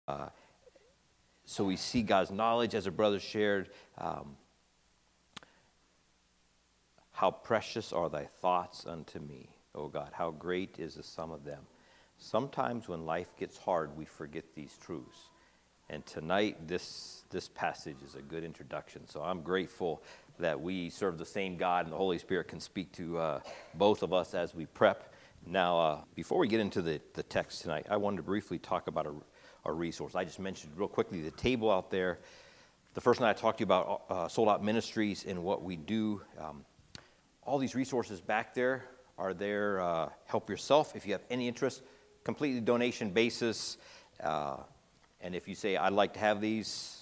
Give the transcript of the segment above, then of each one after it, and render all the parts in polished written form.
So we see God's knowledge, as a brother shared. How precious are thy thoughts unto me, O God. How great is the sum of them. Sometimes when life gets hard, we forget these truths. And tonight, this passage is a good introduction. So I'm grateful that we serve the same God and the Holy Spirit can speak to both of us as we prep. Now, before we get into the text tonight, I wanted to briefly talk about a resource. I just mentioned real quickly the table out there. The first night I talked to you about Sold Out Ministries and what we do. All these resources back there are there. Help yourself if you have any interest. Completely donation basis. And if you say, I'd like to have these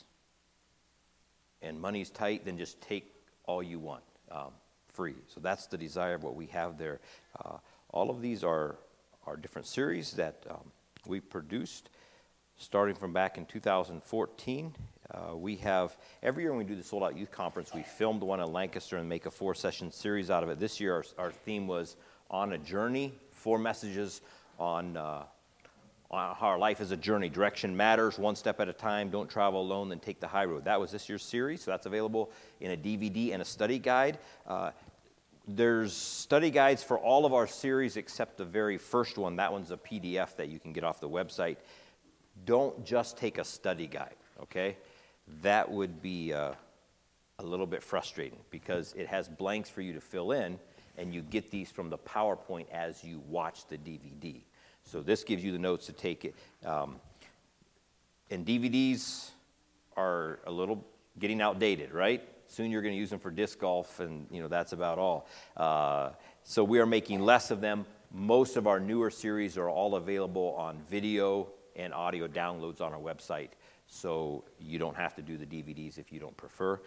and money's tight, then just take all you want, free. So that's the desire of what we have there. All of these are different series that we produced starting from back in 2014. We have, every year when we do the Sold Out Youth Conference, we filmed one in Lancaster and make a 4-session series out of it. This year our theme was On a Journey, 4 messages on how our life is a journey. Direction matters, one step at a time, don't travel alone, then take the high road. That was this year's series, so that's available in a DVD and a study guide. There's study guides for all of our series except the very first one. That one's a PDF that you can get off the website. Don't just take a study guide, okay? That would be a little bit frustrating because it has blanks for you to fill in, and you get these from the PowerPoint as you watch the DVD. So this gives you the notes to take it. And DVDs are a little getting outdated, right? Soon you're going to use them for disc golf, and that's about all. So we are making less of them. Most of our newer series are all available on video and audio downloads on our website. So you don't have to do the DVDs if you don't prefer.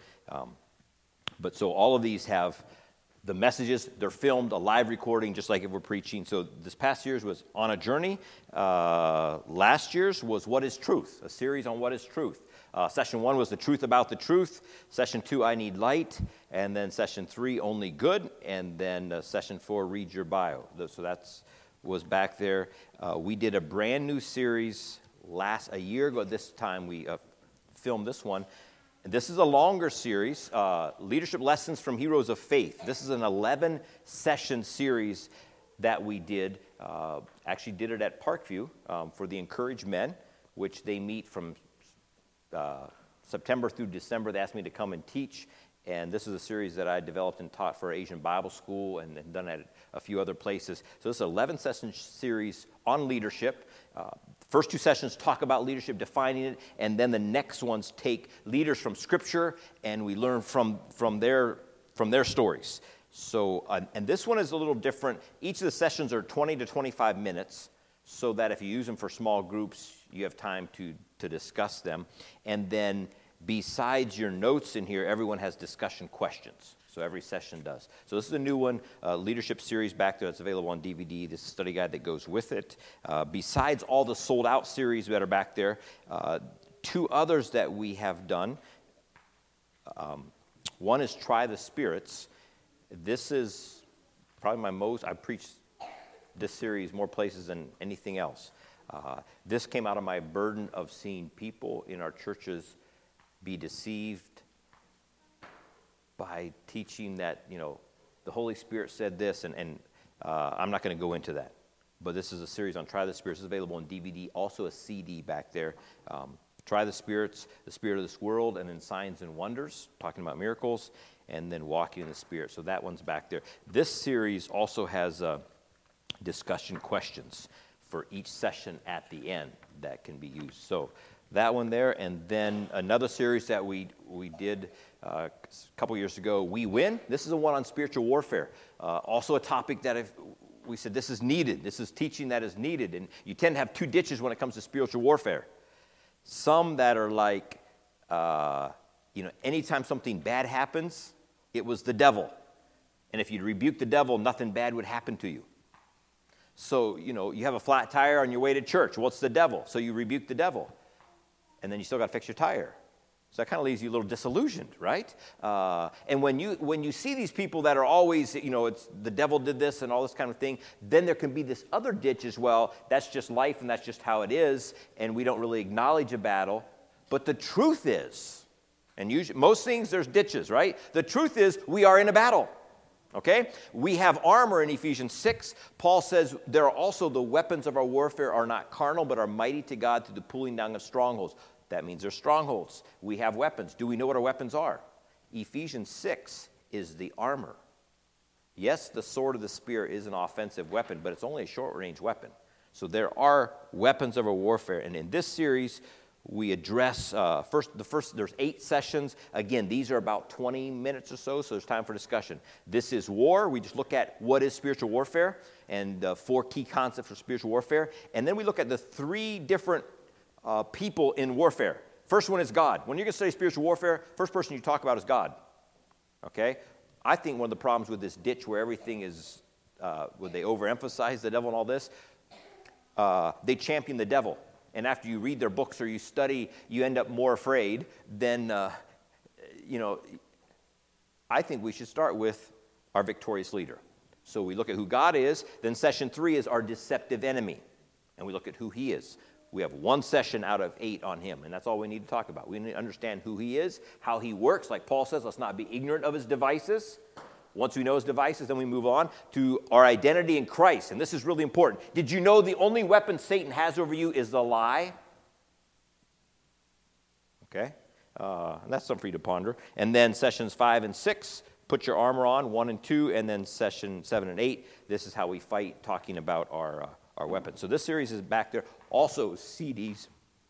But so all of these have the messages. They're filmed, a live recording, just like if we're preaching. So this past year's was On a Journey. Last year's was What is Truth? A series on what is truth. Session 1 was The Truth About the Truth. Session 2, I Need Light. And then Session 3, Only Good. And then Session 4, Read Your Bio. So that's was back there. We did a brand new series a year ago. This time we filmed this one. This is a longer series, Leadership Lessons from Heroes of Faith. This is an 11-session series that we did. Actually did it at Parkview for the Encourage Men, which they meet from September through December. They asked me to come and teach. And this is a series that I developed and taught for Asian Bible School and done at a few other places. So this is an 11-session series on leadership. First 2 sessions talk about leadership, defining it, and then the next ones take leaders from Scripture, and we learn from their stories. So, and this one is a little different. Each of the sessions are 20 to 25 minutes, so that if you use them for small groups, you have time to discuss them. And then besides your notes in here, everyone has discussion questions. So every session does. So this is a new one, leadership series back there that's available on DVD. This study guide that goes with it. Besides all the sold out series that are back there, 2 others that we have done. One is Try the Spirits. This is probably I've preached this series more places than anything else. This came out of my burden of seeing people in our churches be deceived by teaching that, the Holy Spirit said this, and I'm not going to go into that. But this is a series on Try the Spirits. It's available on DVD, also a CD back there. Try the Spirits, The Spirit of this World, and then Signs and Wonders, talking about miracles, and then Walking in the Spirit. So that one's back there. This series also has discussion questions for each session at the end that can be used. So that one there, and then another series that we did a couple years ago, We Win. This is the one on spiritual warfare. Also a topic that we said this is needed. This is teaching that is needed. And you tend to have 2 ditches when it comes to spiritual warfare. Some that are like, anytime something bad happens, it was the devil. And if you rebuke the devil, nothing bad would happen to you. So, you have a flat tire on your way to church. What's the devil? So you rebuke the devil. And then you still got to fix your tire. So that kind of leaves you a little disillusioned, right? And when you see these people that are always, it's the devil did this and all this kind of thing, then there can be this other ditch as well. That's just life and that's just how it is, and we don't really acknowledge a battle. But the truth is, and usually, most things there's ditches, right? The truth is we are in a battle. Okay? We have armor in Ephesians 6. Paul says there are also the weapons of our warfare are not carnal, but are mighty to God through the pulling down of strongholds. That means they're strongholds. We have weapons. Do we know what our weapons are? Ephesians 6 is the armor. Yes, the sword of the Spirit is an offensive weapon, but it's only a short-range weapon. So there are weapons of our warfare. And in this series, we address, there's 8 sessions. Again, these are about 20 minutes or so there's time for discussion. This is war. We just look at what is spiritual warfare and 4 key concepts for spiritual warfare. And then we look at the 3 different people in warfare. First one is God. When you're going to study spiritual warfare, first person you talk about is God. Okay? I think one of the problems with this ditch where everything is, where they overemphasize the devil and all this, they champion the devil. And after you read their books or you study, you end up more afraid. Then, I think we should start with our victorious leader. So we look at who God is. Then session 3 is our deceptive enemy. And we look at who he is. We have 1 session out of 8 on him, and that's all we need to talk about. We need to understand who he is, how he works. Like Paul says, let's not be ignorant of his devices. Once we know his devices, then we move on to our identity in Christ, and this is really important. Did you know the only weapon Satan has over you is the lie? Okay, and that's something for you to ponder. And then sessions 5 and 6, put your armor on, 1 and 2, and then session 7 and 8, this is how we fight, talking about our weapons. So this series is back there. Also CDs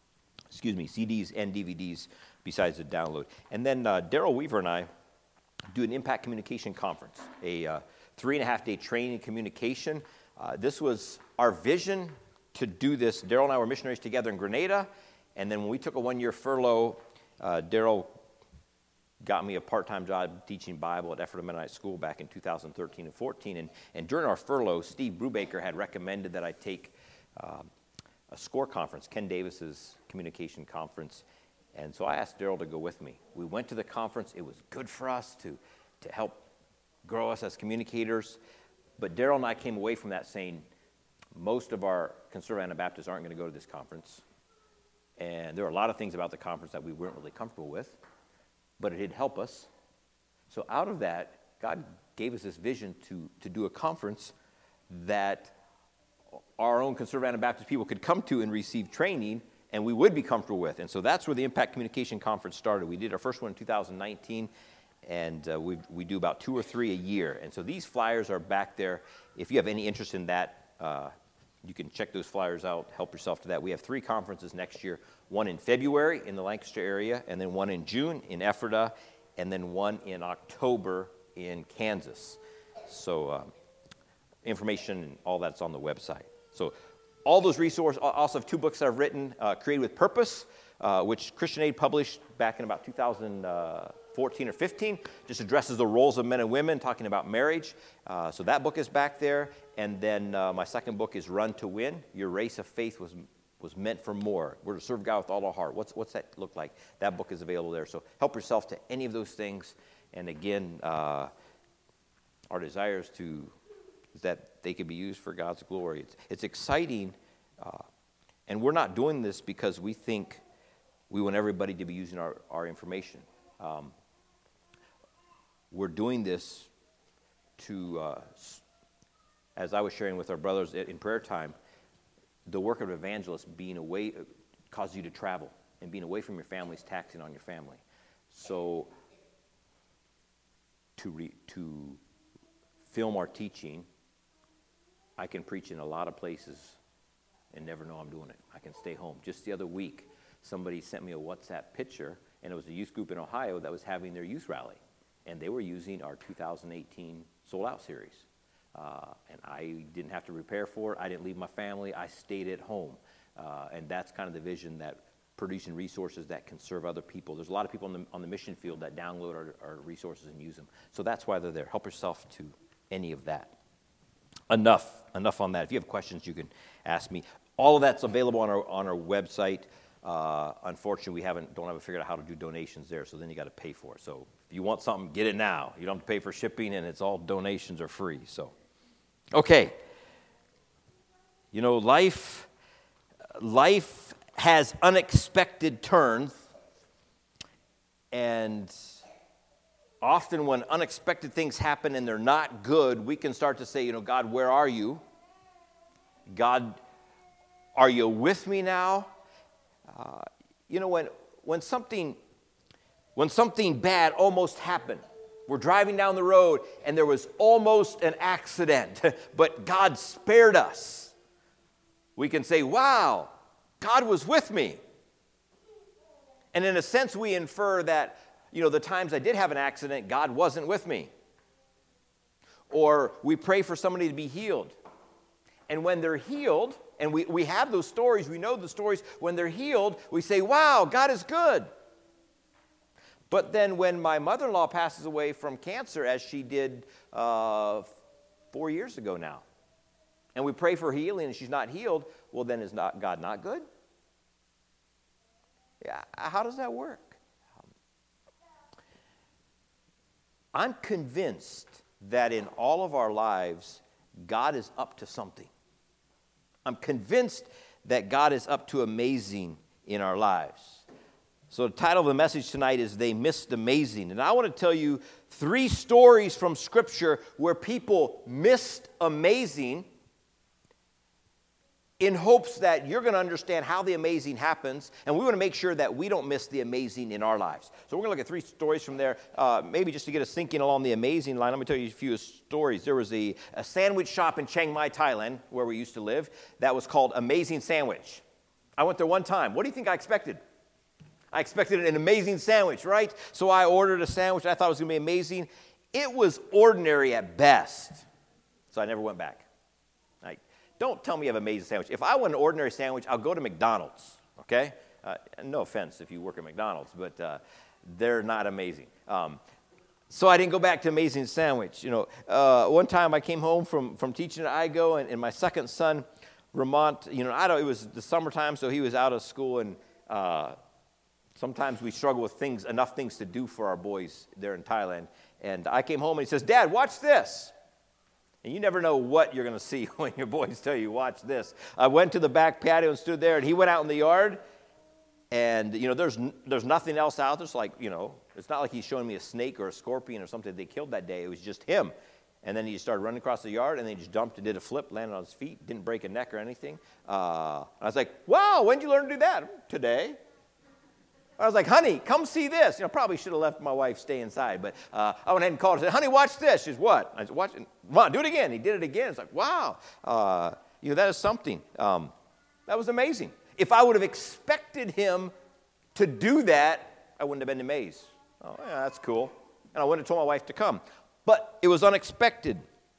and DVDs besides the download. And then Daryl Weaver and I do an Impact Communication Conference, a 3.5-day training in communication. This was our vision to do this. Daryl and I were missionaries together in Grenada, and then when we took a 1-year furlough, Daryl got me a part-time job teaching Bible at Ephrata Mennonite School back in 2013 and 14. And during our furlough, Steve Brubaker had recommended that I take a SCORE conference, Ken Davis's communication conference. And so I asked Daryl to go with me. We went to the conference. It was good for us to help grow us as communicators. But Daryl and I came away from that saying, most of our conservative Anabaptists aren't going to go to this conference. And there were a lot of things about the conference that we weren't really comfortable with, but it did help us. So out of that, God gave us this vision to do a conference that our own conservative Anabaptist people could come to and receive training, and we would be comfortable with. And so that's where the Impact Communication Conference started. We did our first one in 2019, and we do about 2 or 3 a year. And so these flyers are back there. If you have any interest in that, you can check those flyers out, help yourself to that. We have 3 conferences next year, one in February in the Lancaster area, and then one in June in Ephrata, and then one in October in Kansas. So information and all that's on the website. So all those resources, also have 2 books that I've written, Created with Purpose, which Christian Aid published back in about 2014 or 15, just addresses the roles of men and women, talking about marriage. So that book is back there. And then my second book is Run to Win. Your Race of Faith was meant for more. We're to serve God with all our heart. What's that look like? That book is available there. So help yourself to any of those things. And again, our desire is that they could be used for God's glory. It's exciting, and we're not doing this because we think we want everybody to be using our information. We're doing this to, as I was sharing with our brothers in prayer time, the work of an evangelist being away causes you to travel, and being away from your family is taxing on your family. So to film our teaching, I can preach in a lot of places and never know I'm doing it. I can stay home. Just the other week, somebody sent me a WhatsApp picture, and it was a youth group in Ohio that was having their youth rally, and they were using our 2018 Sold Out series. And I didn't have to prepare for it. I didn't leave my family. I stayed at home. And that's kind of the vision, that producing resources that can serve other people. There's a lot of people on the mission field that download our resources and use them. So that's why they're there. Help yourself to any of that. Enough on that. If you have questions, you can ask me. All of that's available on our website. Unfortunately, we don't have it figured out how to do donations there, so then you got to pay for it. So if you want something, get it now. You don't have to pay for shipping, and it's all donations are free. So, okay. You know, life has unexpected turns, and often when unexpected things happen and they're not good, we can start to say, you know, God, where are you? God, are you with me now? You know, when something bad almost happened, we're driving down the road and there was almost an accident, but God spared us. We can say, wow, God was with me. And in a sense, we infer that, you know, the times I did have an accident, God wasn't with me. Or we pray for somebody to be healed. And when they're healed, and we have those stories, we know the stories, when they're healed, we say, wow, God is good. But then when my mother-in-law passes away from cancer, as she did 4 years ago now, and we pray for healing and she's not healed, well, then is God not good? Yeah, how does that work? I'm convinced that in all of our lives, God is up to something. I'm convinced that God is up to amazing in our lives. So the title of the message tonight is They Missed Amazing. And I want to tell you 3 stories from Scripture where people missed amazing in hopes that you're going to understand how the amazing happens, and we want to make sure that we don't miss the amazing in our lives. So we're going to look at 3 stories from there, maybe just to get us thinking along the amazing line. Let me tell you a few stories. There was a sandwich shop in Chiang Mai, Thailand, where we used to live, that was called Amazing Sandwich. I went there one time. What do you think I expected? I expected an amazing sandwich, right? So I ordered a sandwich. I thought it was going to be amazing. It was ordinary at best, so I never went back. Don't tell me you have an amazing sandwich. If I want an ordinary sandwich, I'll go to McDonald's, okay? No offense if you work at McDonald's, but they're not amazing. So I didn't go back to Amazing Sandwich. You know, one time I came home from teaching at IGO, and my second son, Ramont, you know, it was the summertime, so he was out of school, and sometimes we struggle with enough things to do for our boys there in Thailand. And I came home, and he says, Dad, watch this. And you never know what you're going to see when your boys tell you, watch this. I went to the back patio and stood there, and he went out in the yard, and, you know, there's nothing else out there. It's like, you know, it's not like he's showing me a snake or a scorpion or something they killed that day. It was just him. And then he just started running across the yard, and then he just jumped and did a flip, landed on his feet, didn't break a neck or anything. I was like, wow, when did you learn to do that? Today. I was like, honey, come see this. You know, probably should have left my wife stay inside, but I went ahead and called her and said, honey, watch this. She says, what? I said, watch it. Come on, do it again. He did it again. It's like, wow. You know, that is something. That was amazing. If I would have expected him to do that, I wouldn't have been amazed. Oh, yeah, that's cool. And I wouldn't have told my wife to come. But it was unexpected.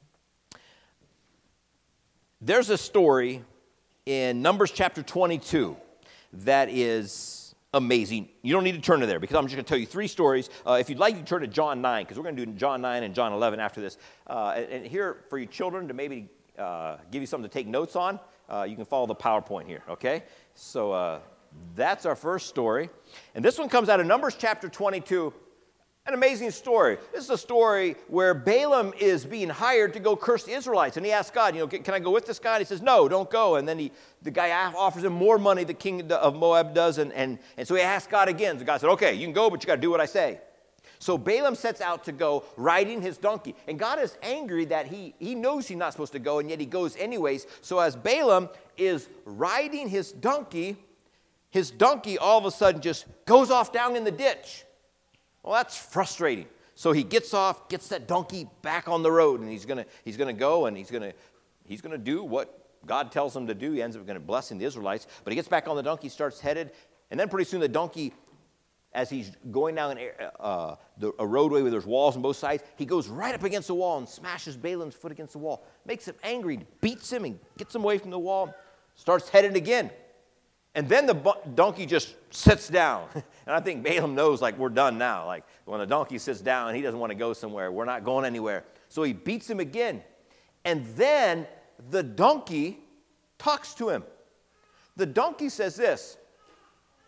There's a story in Numbers chapter 22 that is amazing. You don't need to turn to there because I'm just going to tell you 3 stories. If you'd like, you can turn to John 9 because we're going to do John 9 and John 11 after this. And here, for you children to maybe give you something to take notes on, you can follow the PowerPoint here, okay? So that's our first story. And this one comes out of Numbers chapter 22. An amazing story. This is a story where Balaam is being hired to go curse the Israelites. And he asks God, you know, can I go with this guy? And he says, no, don't go. And then the guy offers him more money, the king of Moab does. And so he asks God again. So God said, okay, you can go, but you got to do what I say. So Balaam sets out to go riding his donkey. And God is angry that he knows he's not supposed to go, and yet he goes anyways. So as Balaam is riding his donkey all of a sudden just goes off down in the ditch. Well, that's frustrating. So he gets off, gets that donkey back on the road, and he's gonna go, and he's gonna do what God tells him to do. He ends up going to blessing the Israelites. But he gets back on the donkey, starts headed, and then pretty soon the donkey, as he's going down a roadway where there's walls on both sides, he goes right up against the wall and smashes Balaam's foot against the wall. Makes him angry, beats him, and gets him away from the wall. Starts headed again. And then the donkey just sits down. And I think Balaam knows, like, we're done now. Like, when the donkey sits down, he doesn't want to go somewhere. We're not going anywhere. So he beats him again. And then the donkey talks to him. The donkey says this,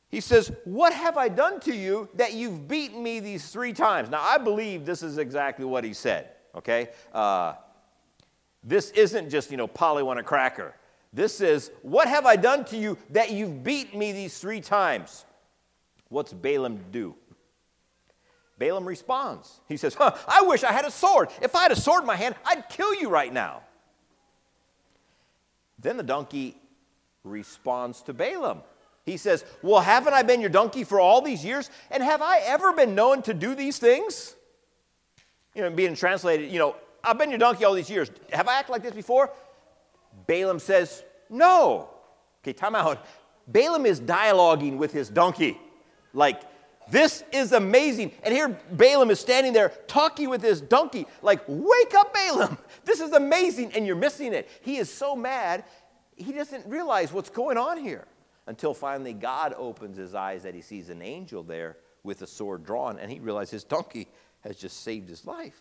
He says, what have I done to you that you've beaten me these 3 times? Now, I believe this is exactly what he said, okay? This isn't just, Polly want a cracker. This is, what have I done to you that you've beaten me these 3 times? What's Balaam do? Balaam responds. He says, I wish I had a sword. If I had a sword in my hand, I'd kill you right now. Then the donkey responds to Balaam. He says, well, haven't I been your donkey for all these years? And have I ever been known to do these things? Being translated, I've been your donkey all these years. Have I acted like this before? Balaam says, no. Okay, time out. Balaam is dialoguing with his donkey. Like, this is amazing. And here Balaam is standing there talking with his donkey. Like, wake up, Balaam. This is amazing. And you're missing it. He is so mad, he doesn't realize what's going on here. Until finally God opens his eyes that he sees an angel there with a sword drawn, and he realizes his donkey has just saved his life.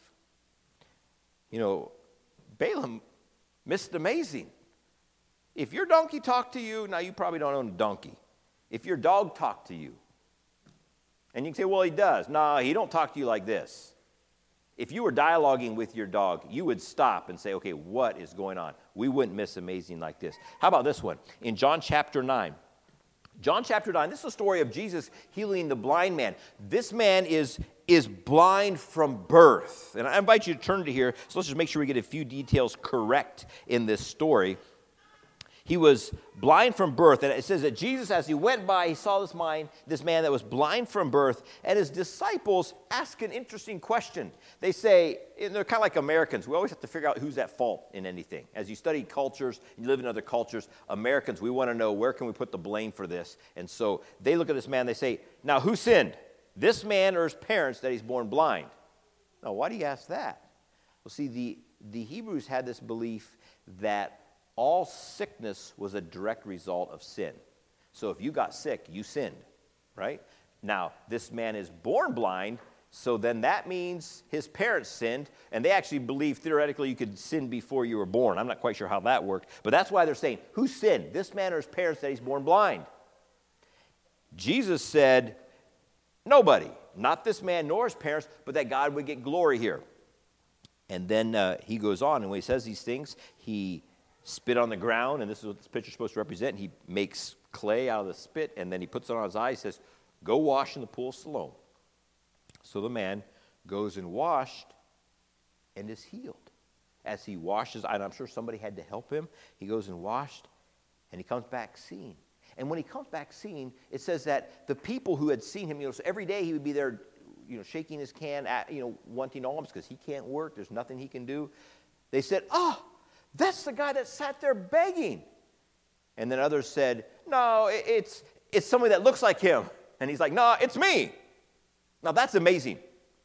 Balaam missed amazing. If your donkey talked to you, now you probably don't own a donkey. If your dog talked to you, and you can say, well, he does. No, he don't talk to you like this. If you were dialoguing with your dog, you would stop and say, okay, what is going on? We wouldn't miss amazing like this. How about this one? In John chapter 9, this is a story of Jesus healing the blind man. This man is blind from birth. And I invite you to turn to here, so let's just make sure we get a few details correct in this story. He was blind from birth, and it says that Jesus, as he went by, he saw this man that was blind from birth, and his disciples ask an interesting question. They say, and they're kind of like Americans. We always have to figure out who's at fault in anything. As you study cultures, you live in other cultures, Americans, we want to know where can we put the blame for this. And so they look at this man, they say, now who sinned? This man or his parents that he's born blind? Now, why do you ask that? Well, see, the Hebrews had this belief that all sickness was a direct result of sin. So if you got sick, you sinned, right? Now, this man is born blind, so then that means his parents sinned, and they actually believe theoretically you could sin before you were born. I'm not quite sure how that worked, but that's why they're saying, who sinned? This man or his parents that he's born blind? Jesus said, nobody, not this man nor his parents, but that God would get glory here. And then he goes on, and when he says these things, he spit on the ground, and this is what this picture is supposed to represent. He makes clay out of the spit, and then he puts it on his eyes. He says, go wash in the pool of Siloam. So the man goes and washed and is healed. As he washes, and I'm sure somebody had to help him, he goes and washed, and he comes back seeing. And when he comes back seeing, it says that the people who had seen him, so every day he would be there, shaking his can, wanting alms because he can't work. There's nothing he can do. They said, oh, that's the guy that sat there begging. And then others said, no, it's somebody that looks like him. And he's like, no, it's me. Now that's amazing.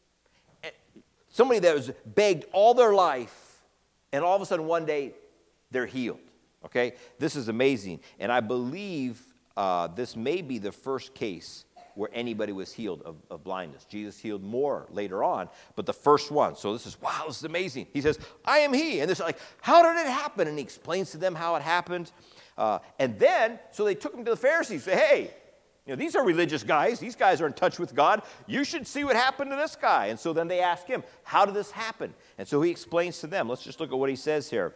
Somebody that was begged all their life, and all of a sudden one day they're healed. Okay? This is amazing. And I believe this may be the first case where anybody was healed of blindness. Jesus healed more later on, but the first one. So this is, wow, this is amazing. He says, I am he. And they're like, how did it happen? And he explains to them how it happened. And then, so they took him to the Pharisees. Say, hey, these are religious guys. These guys are in touch with God. You should see what happened to this guy. And so then they ask him, how did this happen? And so he explains to them. Let's just look at what he says here.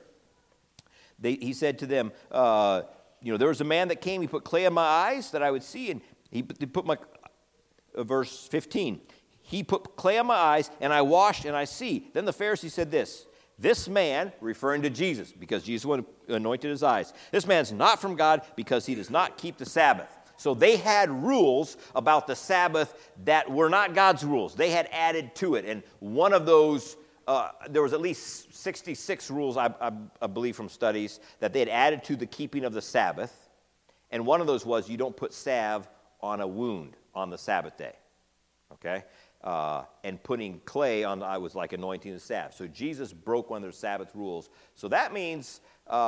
He said to them, there was a man that came. He put clay in my eyes that I would see, and he put my, verse 15, he put clay on my eyes, and I washed, and I see. Then the Pharisee said this man, referring to Jesus, because Jesus anointed his eyes, this man's not from God because he does not keep the Sabbath. So they had rules about the Sabbath that were not God's rules. They had added to it, and one of those, there was at least 66 rules, I believe from studies, that they had added to the keeping of the Sabbath, and one of those was you don't put salve on a wound on the Sabbath day, okay? And putting clay on the eye was like anointing the salve. So Jesus broke one of their Sabbath rules. So that means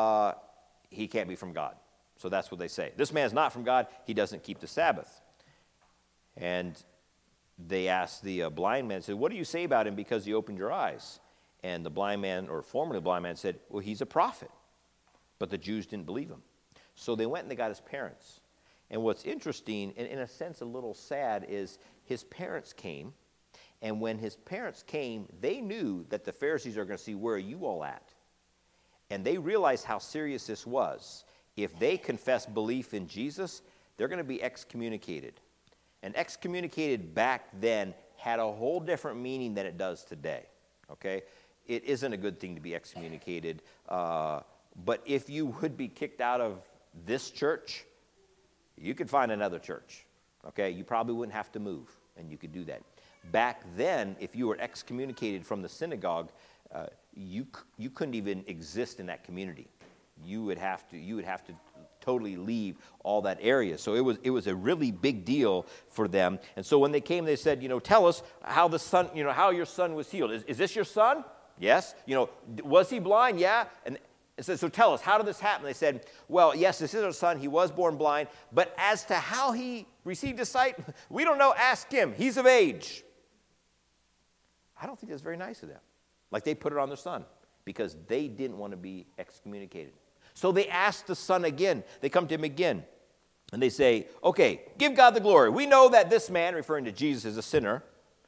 he can't be from God. So that's what they say. This man's not from God. He doesn't keep the Sabbath. And they asked the blind man, said, what do you say about him because he opened your eyes? And the blind man, or formerly blind man, said, well, he's a prophet. But the Jews didn't believe him. So they went and they got his parents. And what's interesting, and in a sense a little sad, is his parents came. And when his parents came, they knew that the Pharisees are going to see, where are you all at? And they realized how serious this was. If they confess belief in Jesus, they're going to be excommunicated. And excommunicated back then had a whole different meaning than it does today. Okay? It isn't a good thing to be excommunicated. But if you would be kicked out of this church, you could find another church. Okay? You probably wouldn't have to move, and you could do that. Back then, if you were excommunicated from the synagogue, you couldn't even exist in that community. You would have to totally leave all that area. So it was a really big deal for them. And so when they came, they said, tell us how how your son was healed. Is this your son? Yes. Was he blind? Yeah. And so tell us, how did this happen? They said, well, yes, this is our son. He was born blind. But as to how he received his sight, we don't know. Ask him. He's of age. I don't think that's very nice of them. Like they put it on their son because they didn't want to be excommunicated. So they asked the son again. They come to him again. And they say, okay, give God the glory. We know that this man, referring to Jesus, is a sinner.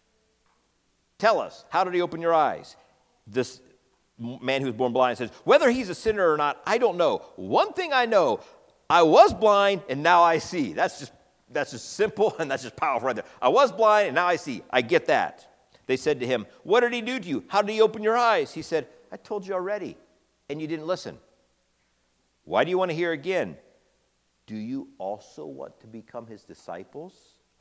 Tell us, how did he open your eyes? This man who was born blind says, whether he's a sinner or not, I don't know. One thing I know, I was blind and now I see. That's just simple and that's just powerful right there. I was blind and now I see. I get that. They said to him, what did he do to you? How did he open your eyes? He said, I told you already, and you didn't listen. Why do you want to hear again? Do you also want to become his disciples?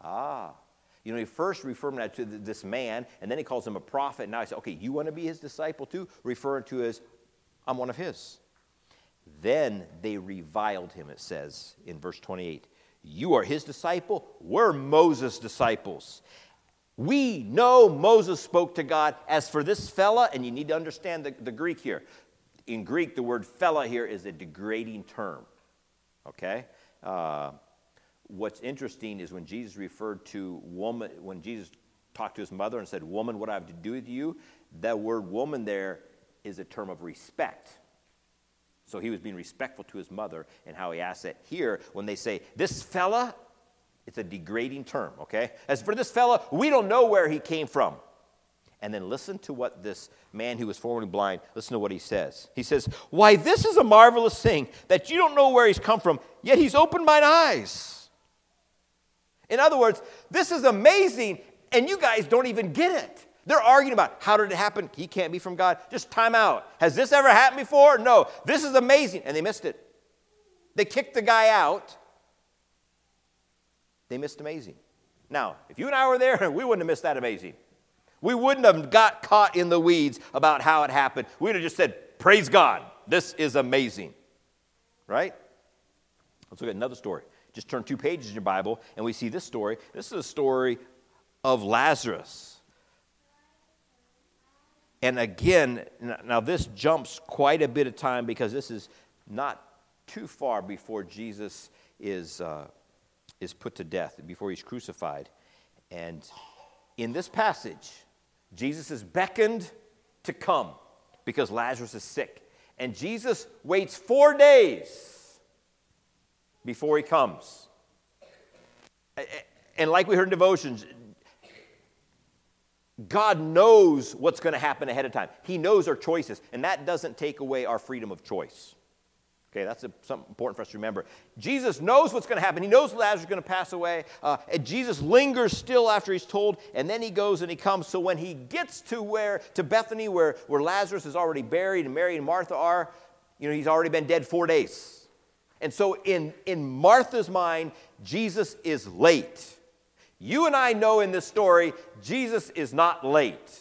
He first referred to this man, and then he calls him a prophet. And now he said, okay, you want to be his disciple too? Referring to as, I'm one of his. Then they reviled him, it says in verse 28. You are his disciple? We're Moses' disciples. We know Moses spoke to God. As for this fella, and you need to understand the Greek here. In Greek, the word fella here is a degrading term. Okay? What's interesting is when Jesus referred to woman, when Jesus talked to his mother and said, woman, what do I have to do with you? That word woman there is a term of respect. So he was being respectful to his mother and how he asked it. Here, when they say, this fella, it's a degrading term, okay? As for this fella, we don't know where he came from. And then listen to what this man who was formerly blind, listen to what he says. He says, why, this is a marvelous thing that you don't know where he's come from, yet he's opened mine eyes. In other words, this is amazing, and you guys don't even get it. They're arguing about, how did it happen? He can't be from God. Just time out. Has this ever happened before? No. This is amazing. And they missed it. They kicked the guy out. They missed amazing. Now, if you and I were there, we wouldn't have missed that amazing. We wouldn't have got caught in the weeds about how it happened. We would have just said, praise God. This is amazing. Right? Let's look at another story. Just turn 2 pages in your Bible, and we see this story. This is a story of Lazarus. And again, now this jumps quite a bit of time because this is not too far before Jesus is put to death, before he's crucified. And in this passage, Jesus is beckoned to come because Lazarus is sick. And Jesus waits 4 days before he comes. And like we heard in devotions, God knows what's going to happen ahead of time. He knows our choices, and that doesn't take away our freedom of choice. Okay, that's something important for us to remember. Jesus knows what's going to happen. He knows Lazarus is going to pass away. And Jesus lingers still after he's told, and then he goes and he comes. So when he gets to Bethany, where Lazarus is already buried and Mary and Martha are, he's already been dead 4 days. And so in Martha's mind, Jesus is late. You and I know in this story, Jesus is not late.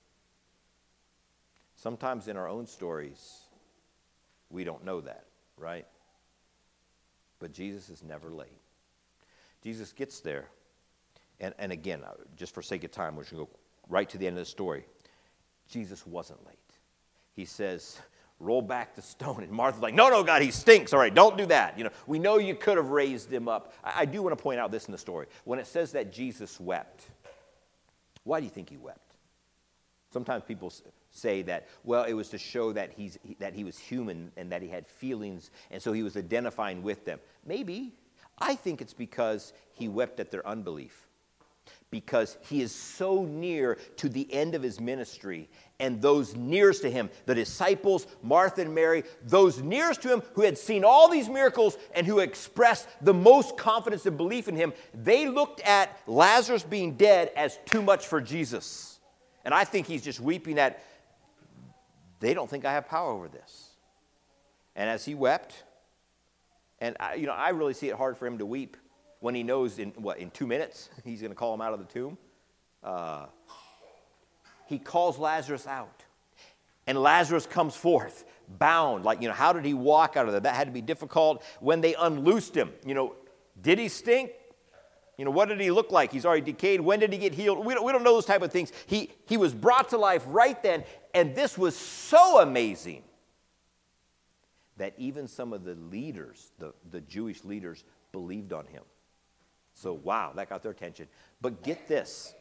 Sometimes in our own stories, we don't know that. Right? But Jesus is never late. Jesus gets there. And again, just for sake of time, we're going to go right to the end of the story. Jesus wasn't late. He says, roll back the stone. And Martha's like, no, God, he stinks. All right, don't do that. We know you could have raised him up. I do want to point out this in the story. When it says that Jesus wept, why do you think he wept? Sometimes people say that, well, it was to show that he was human and that he had feelings, and so he was identifying with them. Maybe. I think it's because he wept at their unbelief. Because he is so near to the end of his ministry, and those nearest to him, the disciples, Martha and Mary, those nearest to him who had seen all these miracles and who expressed the most confidence and belief in him, they looked at Lazarus being dead as too much for Jesus. And I think he's just weeping that they don't think I have power over this. And as he wept, and I really see it hard for him to weep when he knows in 2 minutes he's going to call him out of the tomb. He calls Lazarus out. And Lazarus comes forth, bound. How did he walk out of there? That had to be difficult. When they unloosed him, did he stink? What did he look like? He's already decayed. When did he get healed? We don't know those type of things. He was brought to life right then. And this was so amazing that even some of the leaders, the Jewish leaders, believed on him. So, wow, that got their attention. But get this.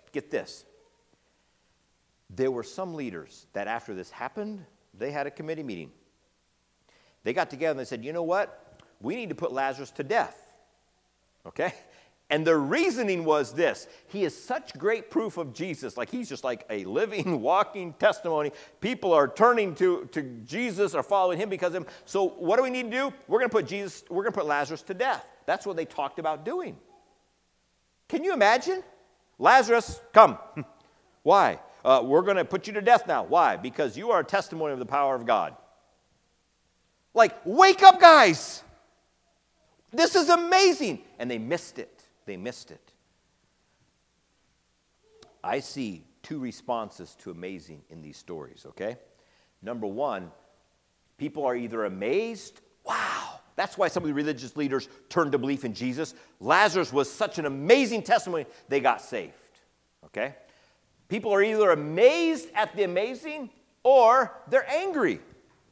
There were some leaders that after this happened, they had a committee meeting. They got together and they said, you know what? We need to put Lazarus to death. Okay? And the reasoning was this. He is such great proof of Jesus. He's just like a living, walking testimony. People are turning to Jesus or following him because of him. So what do we need to do? We're going to put Lazarus to death. That's what they talked about doing. Can you imagine? Lazarus, come. Why? We're going to put you to death now. Why? Because you are a testimony of the power of God. Wake up, guys. This is amazing. And they missed it. I see two responses to amazing in these stories, okay? Number one, people are either amazed, wow. That's why some of the religious leaders turned to belief in Jesus. Lazarus was such an amazing testimony, they got saved, okay? People are either amazed at the amazing or they're angry.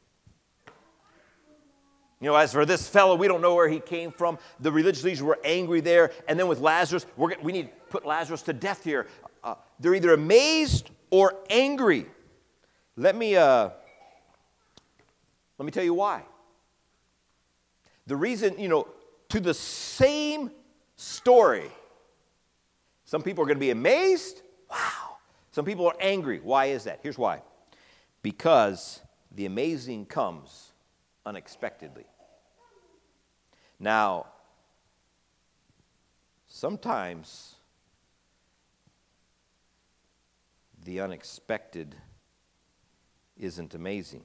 As for this fellow, we don't know where he came from. The religious leaders were angry there. And then with Lazarus, we need to put Lazarus to death here. They're either amazed or angry. Let me tell you why. The reason, to the same story, some people are going to be amazed. Wow. Some people are angry. Why is that? Here's why. Because the amazing comes unexpectedly. Now, sometimes the unexpected isn't amazing.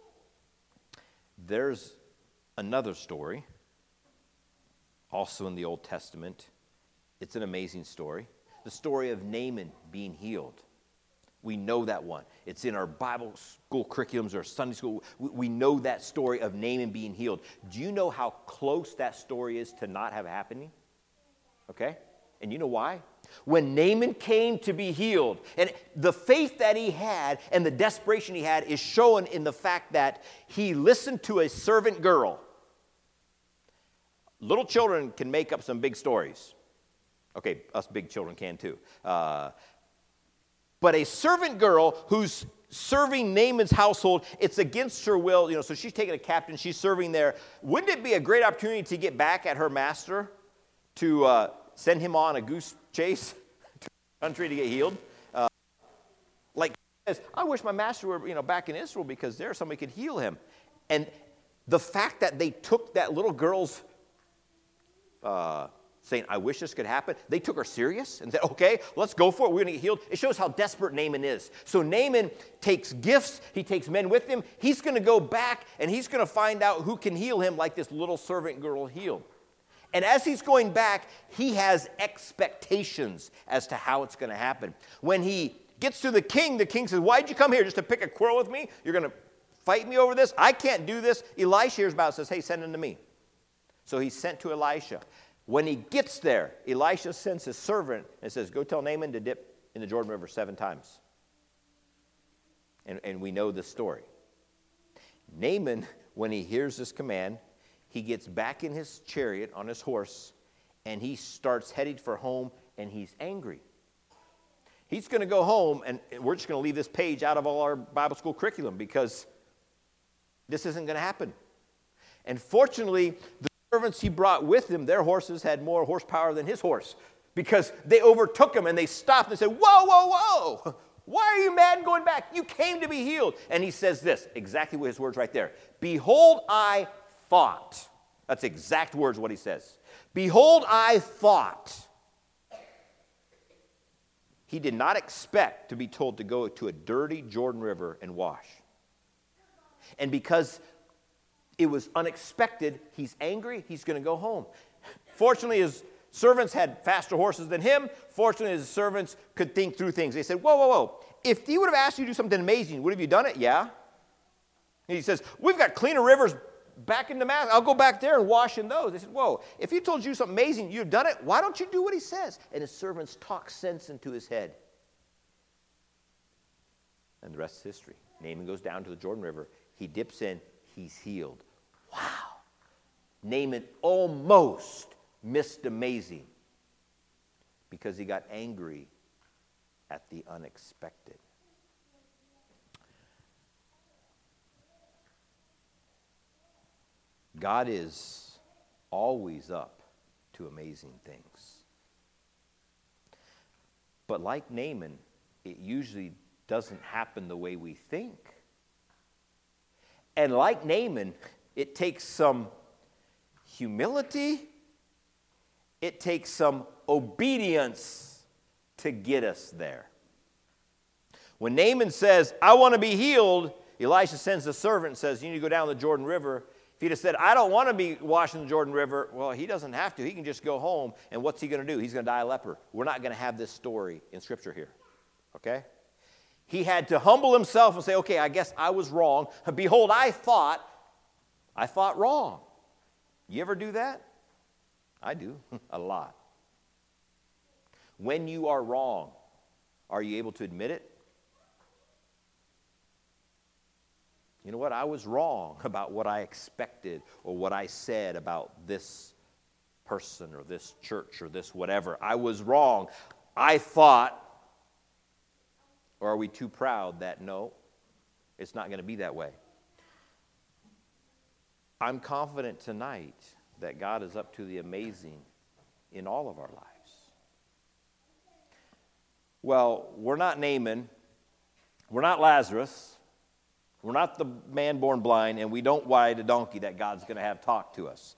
There's another story, also in the Old Testament. It's an amazing story. The story of Naaman being healed. We know that one. It's in our Bible school curriculums or Sunday school. We know that story of Naaman being healed. Do you know how close that story is to not have happening? Okay? And you know why? When Naaman came to be healed, and the faith that he had and the desperation he had is shown in the fact that he listened to a servant girl. Little children can make up some big stories. Okay, us big children can too. But a servant girl who's serving Naaman's household, it's against her will, so she's taking a captain, she's serving there. Wouldn't it be a great opportunity to get back at her master to send him on a goose chase to the country to get healed? I wish my master were, back in Israel because there somebody could heal him. And the fact that they took that little girl's saying, I wish this could happen. They took her serious and said, okay, let's go for it. We're going to get healed. It shows how desperate Naaman is. So Naaman takes gifts. He takes men with him. He's going to go back and he's going to find out who can heal him like this little servant girl healed. And as he's going back, he has expectations as to how it's going to happen. When he gets to the king says, why'd you come here? Just to pick a quarrel with me? You're going to fight me over this? I can't do this. Elisha hears about it and says, hey, send him to me. So he's sent to Elisha. When he gets there, Elisha sends his servant and says, go tell Naaman to dip in the Jordan River 7 times. And we know this story. Naaman, when he hears this command, he gets back in his chariot on his horse, and he starts heading for home, and he's angry. He's going to go home, and we're just going to leave this page out of all our Bible school curriculum because this isn't going to happen. And fortunately, the servants he brought with him, their horses had more horsepower than his horse, because they overtook him and they stopped and said, whoa, whoa, whoa. Why are you mad and going back? You came to be healed. And he says this, exactly what his words right there. Behold, I thought. That's exact words what he says. Behold, I thought. He did not expect to be told to go to a dirty Jordan River and wash. And because it was unexpected, he's angry, he's going to go home. Fortunately, his servants had faster horses than him. Fortunately, his servants could think through things. They said, whoa, whoa, whoa. If he would have asked you to do something amazing, would have you done it? Yeah. And he says, we've got cleaner rivers back in Damascus. I'll go back there and wash in those. They said, whoa, if he told you something amazing, you've done it, why don't you do what he says? And his servants talk sense into his head. And the rest is history. Naaman goes down to the Jordan River. He dips in. He's healed. Wow. Naaman almost missed amazing because he got angry at the unexpected. God is always up to amazing things. But like Naaman, it usually doesn't happen the way we think. And like Naaman, it takes some humility, it takes some obedience to get us there. When Naaman says, I want to be healed, Elisha sends a servant and says, you need to go down the Jordan River. If he'd have said, I don't want to be washing the Jordan River, well, he doesn't have to. He can just go home, and what's he going to do? He's going to die a leper. We're not going to have this story in Scripture here, okay? He had to humble himself and say, okay, I guess I was wrong. Behold, I thought wrong. You ever do that? I do, a lot. When you are wrong, are you able to admit it? You know what? I was wrong about what I expected or what I said about this person or this church or this whatever. I was wrong. I thought. Or are we too proud that no, it's not going to be that way? I'm confident tonight that God is up to the amazing in all of our lives. Well, we're not Naaman. We're not Lazarus. We're not the man born blind, and we don't ride a donkey that God's going to have talk to us.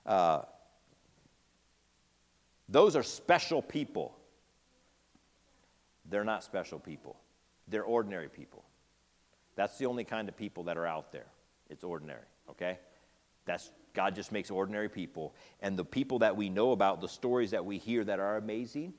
Those are special people. They're not special people. They're ordinary people. That's the only kind of people that are out there. It's ordinary, okay? God just makes ordinary people. And the people that we know about, the stories that we hear that are amazing,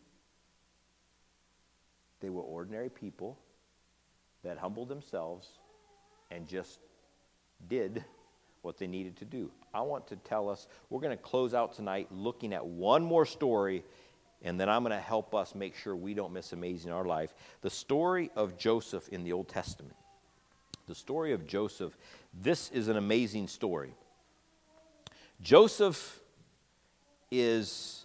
they were ordinary people that humbled themselves and just did what they needed to do. I want to tell us, we're going to close out tonight looking at one more story, and then I'm going to help us make sure we don't miss amazing in our life. The story of Joseph in the Old Testament. The story of Joseph. This is an amazing story. Joseph is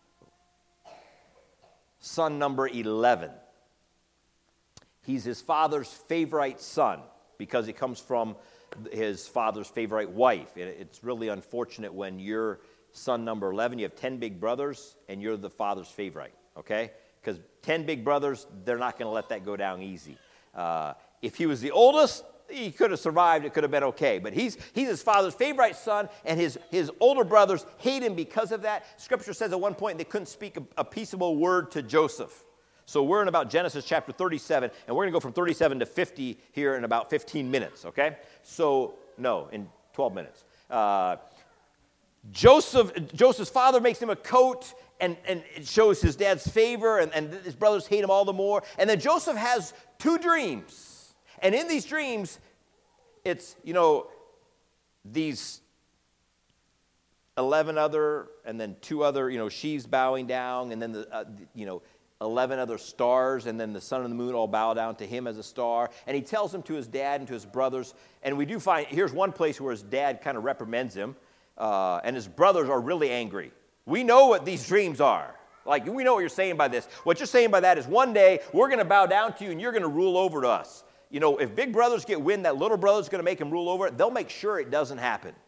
son number 11. He's his father's favorite son because he comes from his father's favorite wife. It's really unfortunate when you're son number 11, you have 10 big brothers, and you're the father's favorite, okay? Because 10 big brothers, they're not going to let that go down easy. If he was the oldest, he could have survived. It could have been okay. But he's his father's favorite son, and his older brothers hate him because of that. Scripture says at one point they couldn't speak a peaceable word to Joseph. So we're in about Genesis chapter 37, and we're going to go from 37 to 50 here in about 15 minutes, okay? So, no, in 12 minutes. Joseph's father makes him a coat, and it shows his dad's favor, and his brothers hate him all the more. And then Joseph has 2 dreams. And in these dreams, it's, these 11 other, and then 2 other, sheaves bowing down, and then the 11 other stars, and then the sun and the moon all bow down to him as a star. And he tells them to his dad and to his brothers. And we do find, here's one place where his dad kind of reprimands him, and his brothers are really angry. We know what these dreams are. Like, we know what you're saying by this. What you're saying by that is one day we're going to bow down to you and you're going to rule over to us. If big brothers get wind that little brother's going to make him rule over it, they'll make sure it doesn't happen.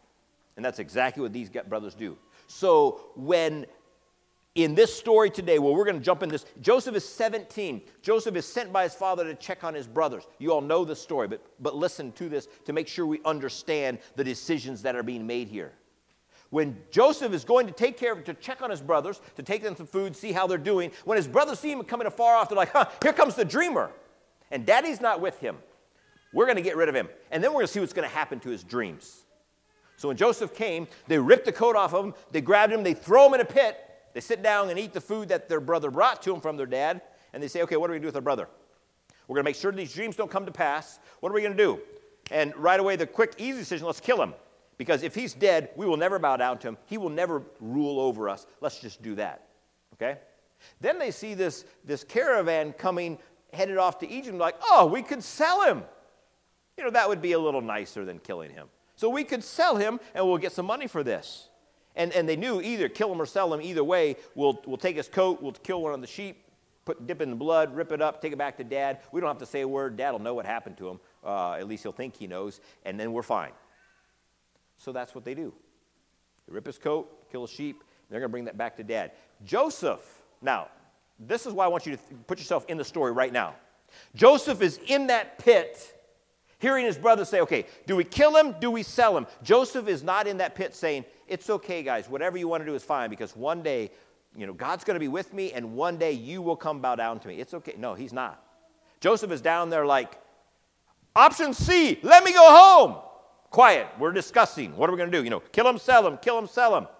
And that's exactly what these brothers do. So when, in this story today, well, we're going to jump in this. Joseph is 17. Joseph is sent by his father to check on his brothers. You all know the story, but listen to this to make sure we understand the decisions that are being made here. When Joseph is going to take care of, to check on his brothers, to take them some food, see how they're doing, when his brothers see him coming afar off, they're like, here comes the dreamer. And daddy's not with him. We're going to get rid of him. And then we're going to see what's going to happen to his dreams. So when Joseph came, they ripped the coat off of him, they grabbed him, they throw him in a pit, they sit down and eat the food that their brother brought to him from their dad, and they say, okay, what are we going to do with our brother? We're going to make sure these dreams don't come to pass. What are we going to do? And right away, the quick, easy decision, let's kill him. Because if he's dead, we will never bow down to him. He will never rule over us. Let's just do that. Okay? Then they see this caravan coming, headed off to Egypt, and like, oh, we could sell him. You know, that would be a little nicer than killing him. So we could sell him, and we'll get some money for this. And they knew either kill him or sell him. Either way, we'll take his coat, we'll kill one of the sheep, dip it in the blood, rip it up, take it back to Dad. We don't have to say a word. Dad will know what happened to him. At least he'll think he knows, and then we're fine. So that's what they do. They rip his coat, kill a sheep, and they're going to bring that back to Dad. Joseph, now, this is why I want you to put yourself in the story right now. Joseph is in that pit, hearing his brothers say, okay, do we kill him? Do we sell him? Joseph is not in that pit saying, it's okay, guys, whatever you want to do is fine, because one day, you know, God's going to be with me, and one day you will come bow down to me. It's okay. No, he's not. Joseph is down there like, option C, let me go home. Quiet, we're discussing. What are we going to do? You know, kill him, sell him, kill him, sell him.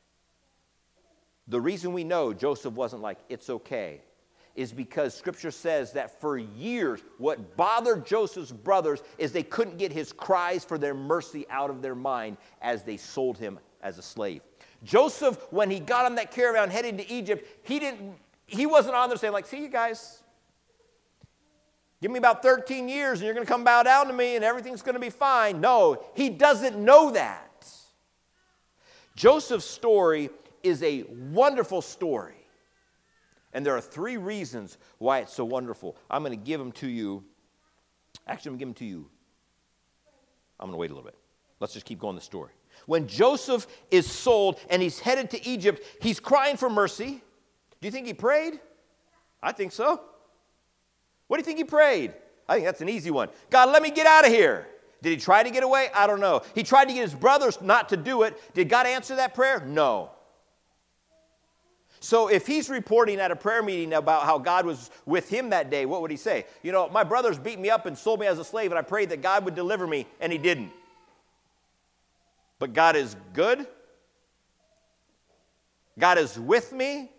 The reason we know Joseph wasn't like, it's okay, is because Scripture says that for years, what bothered Joseph's brothers is they couldn't get his cries for their mercy out of their mind as they sold him as a slave. Joseph, when he got on that caravan heading to Egypt, he wasn't on there saying like, see you guys, give me about 13 years and you're going to come bow down to me and everything's going to be fine. No, he doesn't know that. Joseph's story is a wonderful story. And there are 3 reasons why it's so wonderful. I'm going to give them to you. Actually, I'm going to give them to you. I'm going to wait a little bit. Let's just keep going the story. When Joseph is sold and he's headed to Egypt, he's crying for mercy. Do you think he prayed? I think so. What do you think he prayed? I think that's an easy one. God, let me get out of here. Did he try to get away? I don't know. He tried to get his brothers not to do it. Did God answer that prayer? No. So if he's reporting at a prayer meeting about how God was with him that day, what would he say? You know, my brothers beat me up and sold me as a slave, and I prayed that God would deliver me, and he didn't. But God is good. God is with me.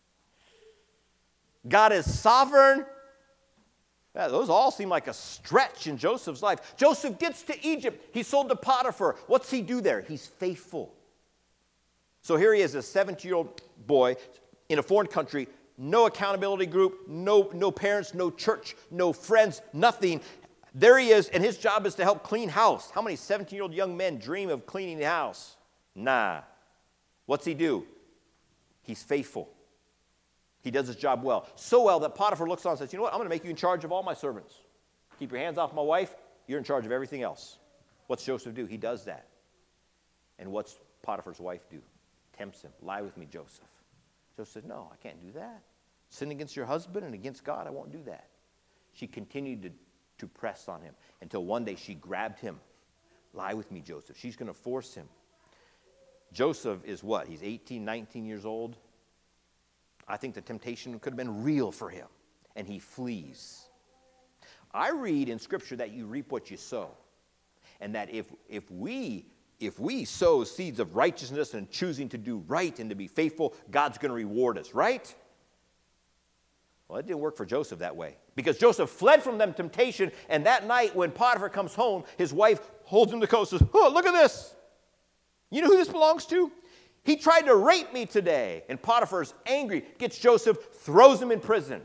God is sovereign. Yeah, those all seem like a stretch in Joseph's life. Joseph gets to Egypt. He's sold to Potiphar. What's he do there? He's faithful. So here he is, a 17-year-old boy in a foreign country, no accountability group, no parents, no church, no friends, nothing. There he is, and his job is to help clean house. How many 17-year-old young men dream of cleaning the house? Nah. What's he do? He's faithful. He does his job well. So well that Potiphar looks on and says, you know what, I'm going to make you in charge of all my servants. Keep your hands off my wife. You're in charge of everything else. What's Joseph do? He does that. And what's Potiphar's wife do? Tempts him. Lie with me, Joseph. Joseph said, no, I can't do that. Sin against your husband and against God, I won't do that. She continued to press on him until one day she grabbed him. Lie with me, Joseph. She's going to force him. Joseph is what? He's 18, 19 years old. I think the temptation could have been real for him. And he flees. I read in Scripture that you reap what you sow. And that if we sow seeds of righteousness and choosing to do right and to be faithful, God's going to reward us, right? Well, it didn't work for Joseph that way. Because Joseph fled from them temptation, and that night when Potiphar comes home, his wife holds him to the coat and says, oh, look at this. You know who this belongs to? He tried to rape me today. And Potiphar's angry, gets Joseph, throws him in prison.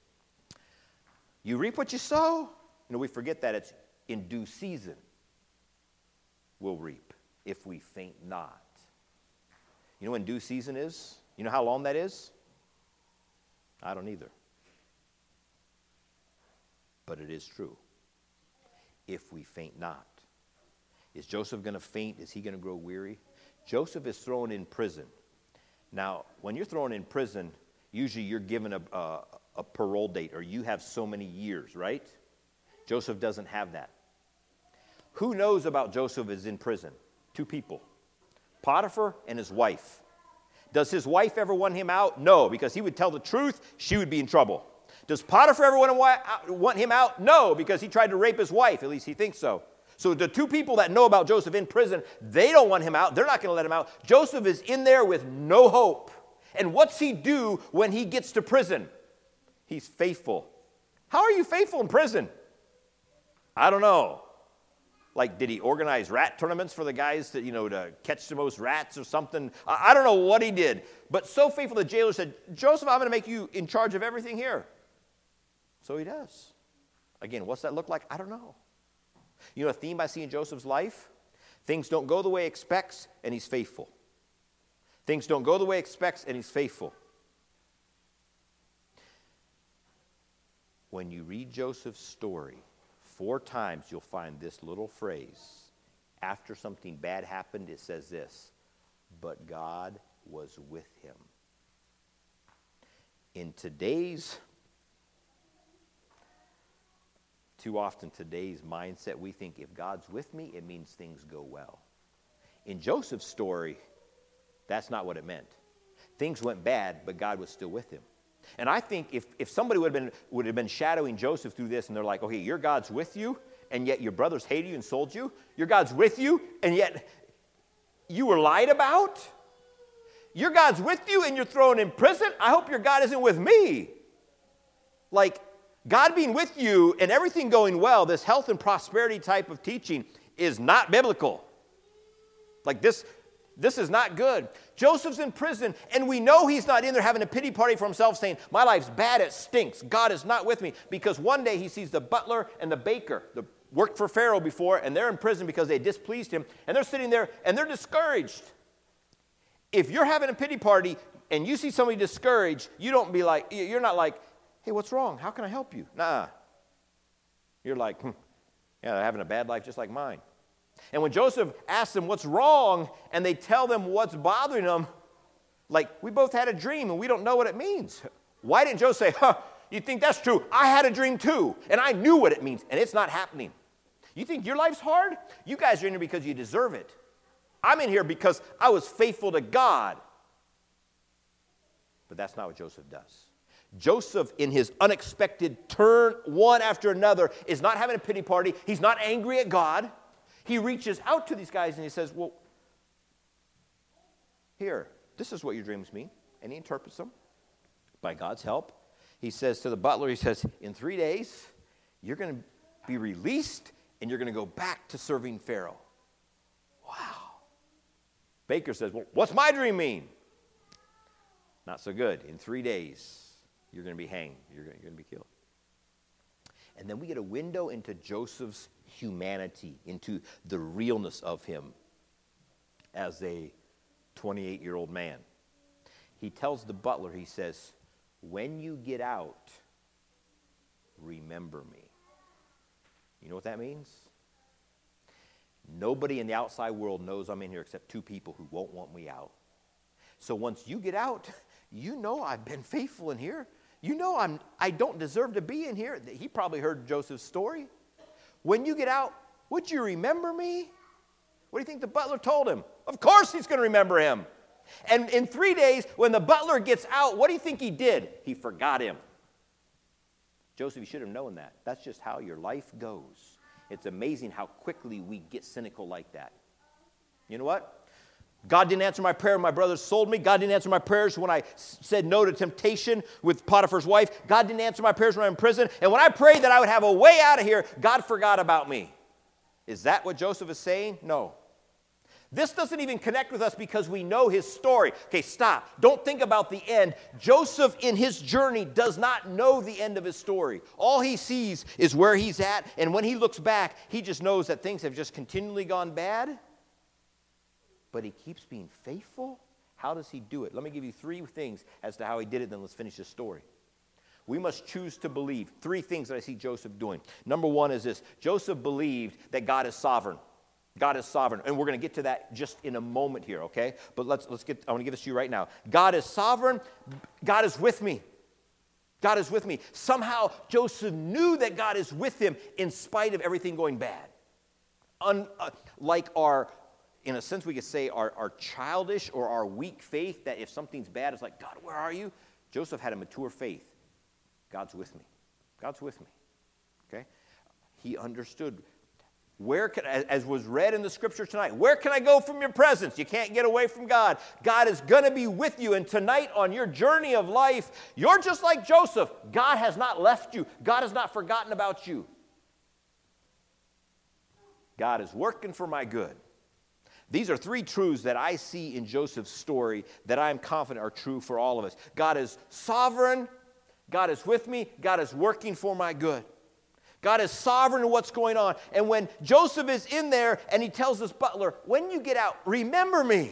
You reap what you sow. You know, we forget that it's in due season we'll reap if we faint not. You know when due season is? You know how long that is? I don't either. But it is true. If we faint not. Is Joseph going to faint? Is he going to grow weary? Joseph is thrown in prison. Now, when you're thrown in prison, usually you're given a parole date, or you have so many years, right? Joseph doesn't have that. Who knows about Joseph is in prison? Two people, Potiphar and his wife. Does his wife ever want him out? No, because he would tell the truth, she would be in trouble. Does Potiphar ever want him out? No, because he tried to rape his wife, at least he thinks so. So the two people that know about Joseph in prison, they don't want him out. They're not going to let him out. Joseph is in there with no hope. And what's he do when he gets to prison? He's faithful. How are you faithful in prison? I don't know. Like, did he organize rat tournaments for the guys to catch the most rats or something? I don't know what he did. But so faithful, the jailer said, Joseph, I'm going to make you in charge of everything here. So he does. Again, what's that look like? I don't know. You know a theme I see in Joseph's life? Things don't go the way he expects, and he's faithful. Things don't go the way he expects, and he's faithful. When you read Joseph's story, 4 times you'll find this little phrase. After something bad happened, it says this, but God was with him. Too often today's mindset, we think if God's with me, it means things go well. In Joseph's story, that's not what it meant. Things went bad, but God was still with him. And I think if somebody would have been shadowing Joseph through this, and they're like, okay, your God's with you, and yet your brothers hated you and sold you. Your God's with you, and yet you were lied about. Your God's with you, and you're thrown in prison. I hope your God isn't with me. Like, God being with you and everything going well, this health and prosperity type of teaching is not biblical. Like this is not good. Joseph's in prison, and we know he's not in there having a pity party for himself saying, my life's bad, it stinks. God is not with me. Because one day he sees the butler and the baker that worked for Pharaoh before, and they're in prison because they displeased him, and they're sitting there, and they're discouraged. If you're having a pity party and you see somebody discouraged, you're not like, hey, what's wrong? How can I help you? Nah. You're like, yeah, they're having a bad life just like mine. And when Joseph asks them what's wrong, and they tell them what's bothering them, like, we both had a dream, and we don't know what it means. Why didn't Joseph say, you think that's true? I had a dream too, and I knew what it means, and it's not happening. You think your life's hard? You guys are in here because you deserve it. I'm in here because I was faithful to God. But that's not what Joseph does. Joseph, in his unexpected turn, one after another, is not having a pity party. He's not angry at God. He reaches out to these guys and he says, well, here, this is what your dreams mean. And he interprets them by God's help. He says to the butler, he says, in 3 days, you're going to be released and you're going to go back to serving Pharaoh. Wow. Baker says, well, what's my dream mean? Not so good. In 3 days, you're going to be hanged. You're going to be killed. And then we get a window into Joseph's humanity, into the realness of him as a 28-year-old man. He tells the butler, he says, when you get out, remember me. You know what that means? Nobody in the outside world knows I'm in here except 2 people who won't want me out. So once you get out, you know I've been faithful in here. You know I don't deserve to be in here. He probably heard Joseph's story. When you get out, would you remember me? What do you think the butler told him? Of course he's going to remember him. And in 3 days, when the butler gets out, what do you think he did? He forgot him. Joseph, you should have known that. That's just how your life goes. It's amazing how quickly we get cynical like that. You know what? God didn't answer my prayer when my brothers sold me. God didn't answer my prayers when I said no to temptation with Potiphar's wife. God didn't answer my prayers when I'm in prison. And when I prayed that I would have a way out of here, God forgot about me. Is that what Joseph is saying? No. This doesn't even connect with us because we know his story. Okay, stop. Don't think about the end. Joseph in his journey does not know the end of his story. All he sees is where he's at, and when he looks back, he just knows that things have just continually gone bad. But he keeps being faithful. How does he do it? Let me give you 3 things as to how he did it, then let's finish this story. We must choose to believe. 3 things that I see Joseph doing. Number 1 is this. Joseph believed that God is sovereign. God is sovereign. And we're going to get to that just in a moment here, okay? But I want to give this to you right now. God is sovereign. God is with me. God is with me. Somehow Joseph knew that God is with him in spite of everything going bad. Like in a sense we could say our childish or our weak faith, that if something's bad, it's like, God, where are you? Joseph had a mature faith. God's with me. God's with me. Okay? He understood. As was read in the scripture tonight, where can I go from your presence? You can't get away from God. God is going to be with you. And tonight on your journey of life, you're just like Joseph. God has not left you. God has not forgotten about you. God is working for my good. These are three truths that I see in Joseph's story that I'm confident are true for all of us. God is sovereign. God is with me. God is working for my good. God is sovereign in what's going on. And when Joseph is in there and he tells his butler, when you get out, remember me.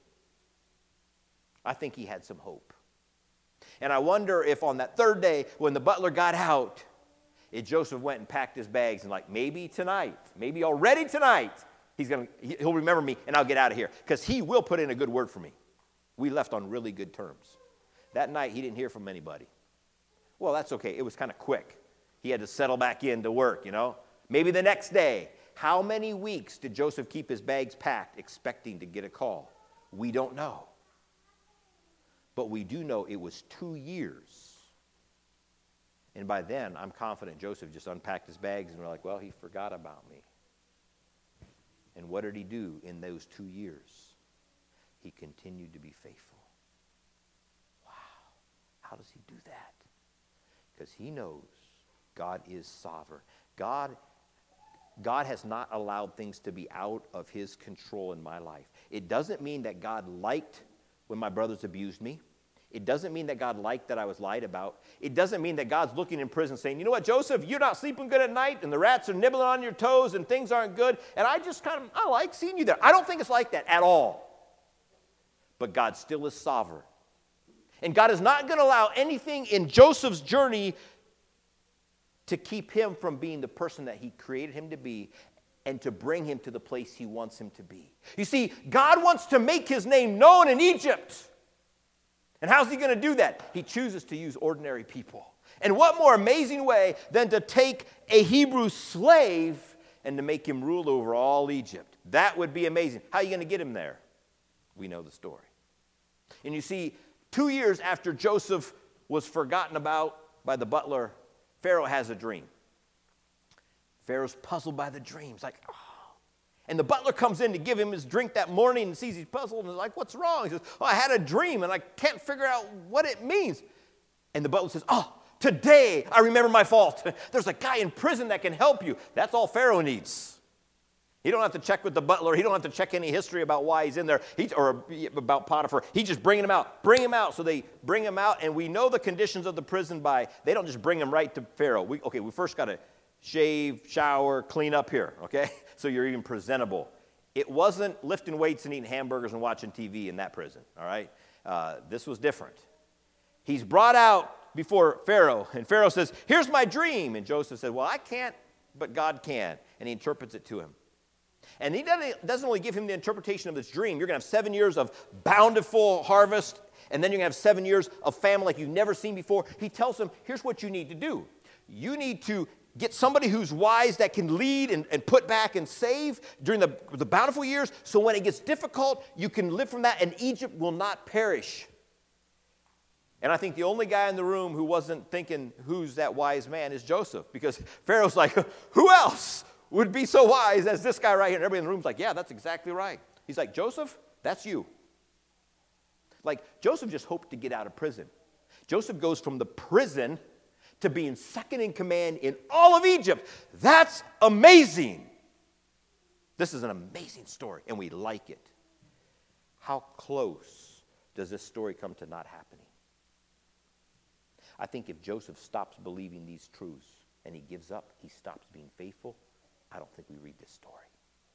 I think he had some hope. And I wonder if on that third day when the butler got out, if Joseph went and packed his bags and like, maybe tonight, maybe already tonight, he'll remember me and I'll get out of here. Because he will put in a good word for me. We left on really good terms. That night he didn't hear from anybody. Well, that's okay. It was kind of quick. He had to settle back into work, Maybe the next day. How many weeks did Joseph keep his bags packed expecting to get a call? We don't know. But we do know it was 2 years. And by then, I'm confident Joseph just unpacked his bags and we're like, well, he forgot about me. And what did he do in those 2 years? He continued to be faithful. Wow. How does he do that? Because he knows God is sovereign. God has not allowed things to be out of his control in my life. It doesn't mean that God liked when my brothers abused me. It doesn't mean that God liked that I was lied about. It doesn't mean that God's looking in prison saying, you know what, Joseph, you're not sleeping good at night and the rats are nibbling on your toes and things aren't good. And I like seeing you there. I don't think it's like that at all. But God still is sovereign. And God is not going to allow anything in Joseph's journey to keep him from being the person that he created him to be and to bring him to the place he wants him to be. You see, God wants to make his name known in Egypt. And how's he going to do that? He chooses to use ordinary people. And what more amazing way than to take a Hebrew slave and to make him rule over all Egypt? That would be amazing. How are you going to get him there? We know the story. And you see, 2 years after Joseph was forgotten about by the butler, Pharaoh has a dream. Pharaoh's puzzled by the dream. He's like, oh. And the butler comes in to give him his drink that morning and sees he's puzzled and is like, what's wrong? He says, oh, I had a dream and I can't figure out what it means. And the butler says, oh, today I remember my fault. There's a guy in prison that can help you. That's all Pharaoh needs. He don't have to check with the butler. He don't have to check any history about why he's in there or about Potiphar. He's just bringing him out. Bring him out. So they bring him out, and we know the conditions of the prison by, they don't just bring him right to Pharaoh. We first got to shave, shower, clean up here, okay? So you're even presentable. It wasn't lifting weights and eating hamburgers and watching TV in that prison, all right? This was different. He's brought out before Pharaoh, and Pharaoh says, here's my dream. And Joseph said, well, I can't, but God can. And he interprets it to him. And he doesn't only give him the interpretation of this dream. You're going to have 7 years of bountiful harvest, and then you're going to have 7 years of famine like you've never seen before. He tells him, here's what you need to do. You need to get somebody who's wise that can lead and put back and save during the bountiful years, so when it gets difficult, you can live from that, and Egypt will not perish. And I think the only guy in the room who wasn't thinking, who's that wise man, is Joseph, because Pharaoh's like, who else would be so wise as this guy right here? And everybody in the room's like, yeah, that's exactly right. He's like, Joseph, that's you. Like, Joseph just hoped to get out of prison. Joseph goes from the prison to being second in command in all of Egypt. That's amazing. This is an amazing story, and we like it. How close does this story come to not happening? I think if Joseph stops believing these truths and he gives up, he stops being faithful, I don't think we read this story.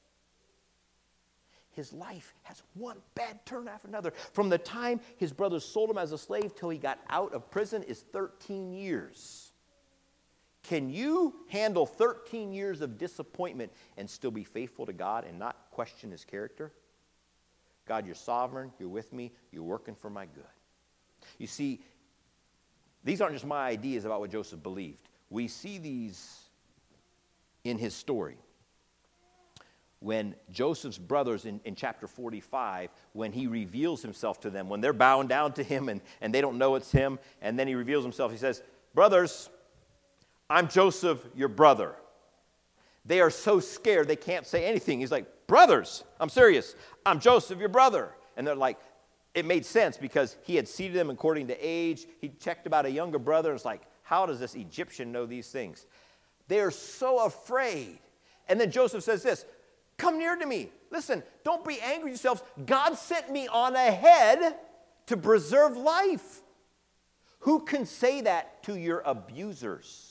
His life has one bad turn after another. From the time his brothers sold him as a slave till he got out of prison is 13 years. Can you handle 13 years of disappointment and still be faithful to God and not question his character? God, you're sovereign, you're with me, you're working for my good. You see, these aren't just my ideas about what Joseph believed. We see these in his story. When Joseph's brothers in chapter 45, when he reveals himself to them, when they're bowing down to him and they don't know it's him, and then he reveals himself, he says, brothers, I'm Joseph, your brother. They are so scared they can't say anything. He's like, brothers, I'm serious. I'm Joseph, your brother. And they're like, it made sense because he had seated them according to age. He checked about a younger brother. It's like, how does this Egyptian know these things? They are so afraid. And then Joseph says this, come near to me. Listen, don't be angry yourselves. God sent me on ahead to preserve life. Who can say that to your abusers?